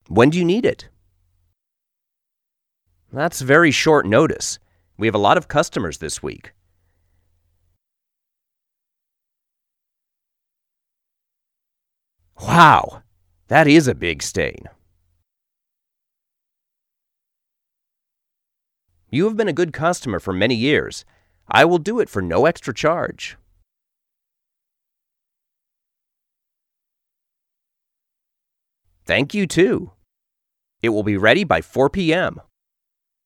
When do you need it? That's very short notice. We have a lot of customers this week. Wow, that is a big stain. You have been a good customer for many years. I will do it for no extra charge. Thank you too. It will be ready by 4 p.m.